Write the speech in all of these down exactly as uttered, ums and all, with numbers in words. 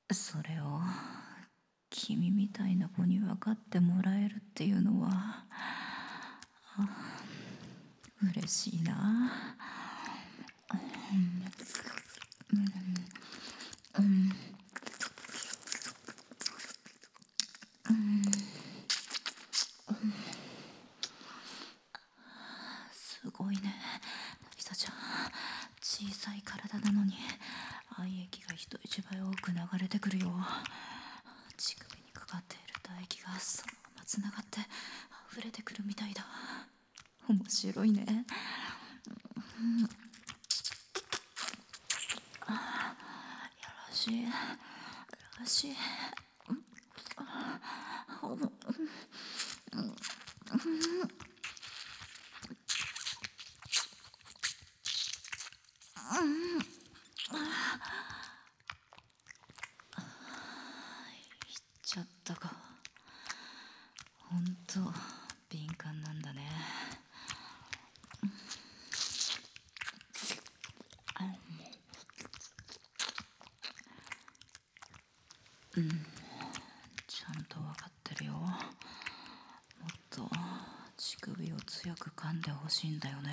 それを君みたいな子に分かってもらえるっていうのは嬉しいな。すごいね、ひさちゃん。小さい体なのに愛液が人一倍多く流れてくるよ。乳首にかかっている唾液がそのままつながって溢れてくるみたいだ。面白いね。うん、よろしいよろしい。ちょっとか。ほんと敏感なんだね。うん、ちゃんと分かってるよ。もっと乳首を強く噛んでほしいんだよね。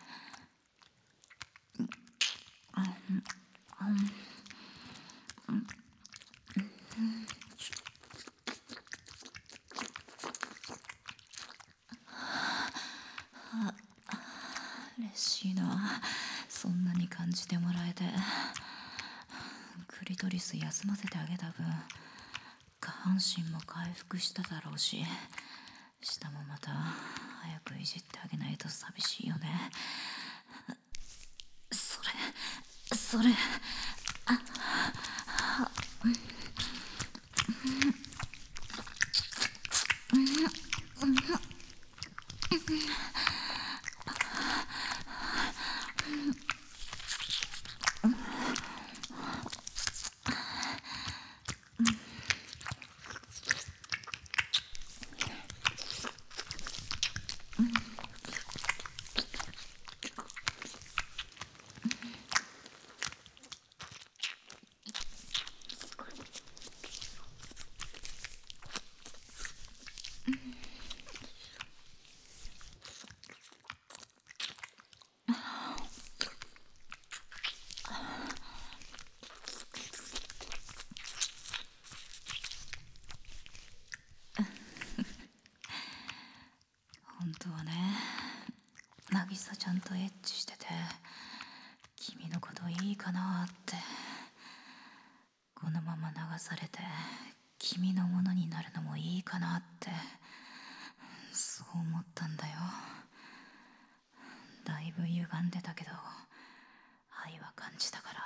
嬉しいな、そんなに感じてもらえて。クリトリス休ませてあげた分下半身も回復しただろうし、下もまた早くいじってあげないと寂しいよね。それそれあ本当はね、渚ちゃんとエッチしてて君のこといいかなって、このまま流されて君のものになるのもいいかなって、そう思ったんだよ。だいぶ歪んでたけど愛は感じたから、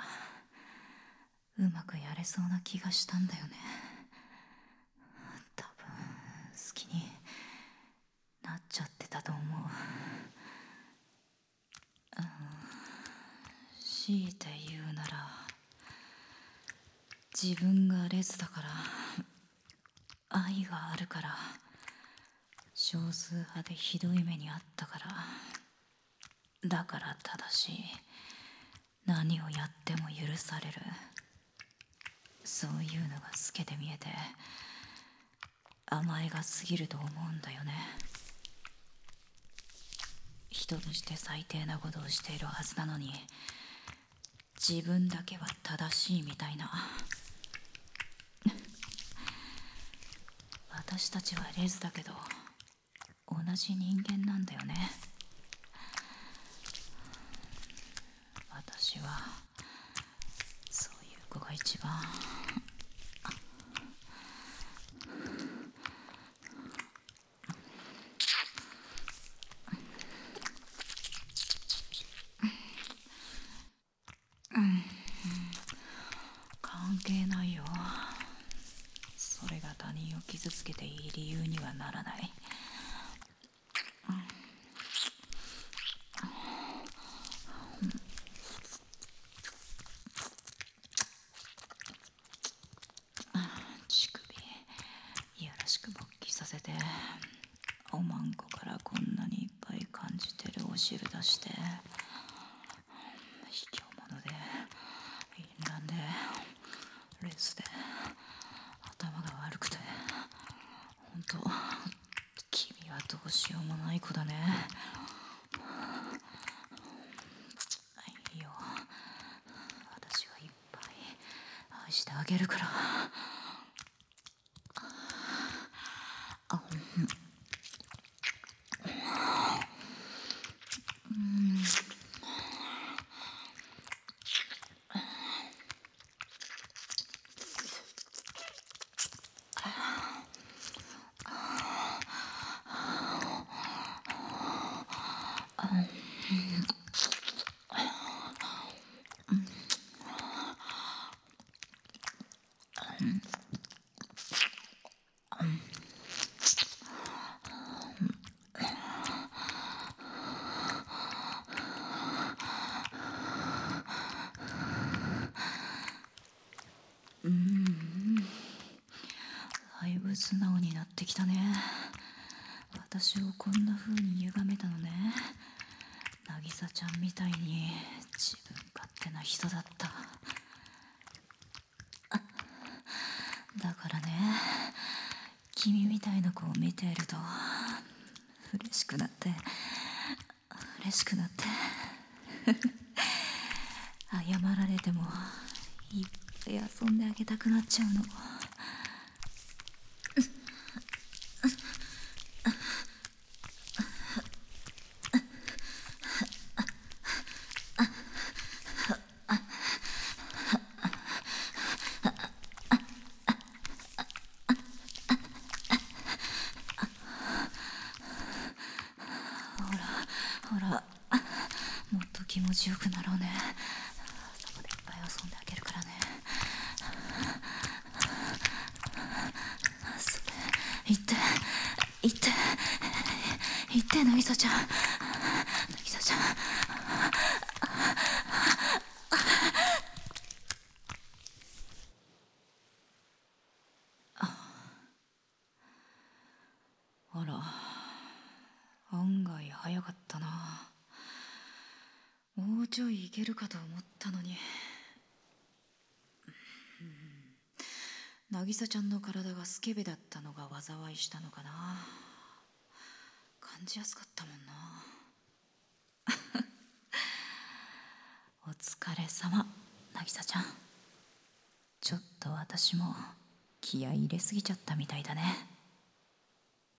うまくやれそうな気がしたんだよね。多分好きになっちゃってたと思う。うん、強いて言うなら自分がレズだから、愛があるから、少数派でひどい目にあったから、だから正しい、何をやっても許される、そういうのが透けて見えて甘えが過ぎると思うんだよね。人として最低なことをしているはずなのに、自分だけは正しいみたいな。私たちはレズだけど同じ人間なんだよね。私はそういう子が一番。関係ないよ。それが他人を傷つけていい理由にはならない。乳首いやらしく勃起させて、おまんこからこんなにいっぱい感じてるお汁出して、卑怯者で淫乱でレズでと君はどうしようもない子だね。いいよ、私はいっぱい愛してあげるから。あ、うん、うん、だいぶ素直になってきたね。私をこんな風に歪めたのね。渚ちゃんみたいに自分勝手な人だった。だからね、君みたいな子を見ていると嬉しくなって嬉しくなって謝られてもいっぱい遊んであげたくなっちゃうの。ほらほら、もっと気持ちよくなろうね。そこでいっぱい遊んであげるからね。それ言って言って言って渚ちゃん、渚ちゃん。あら、案外早かったな。もうちょいいけるかと思ったのに。渚ちゃんの体がスケベだったのが災いしたのかな。感じやすかったもんな。お疲れ様、渚ちゃん。ちょっと私も気合い入れすぎちゃったみたいだね。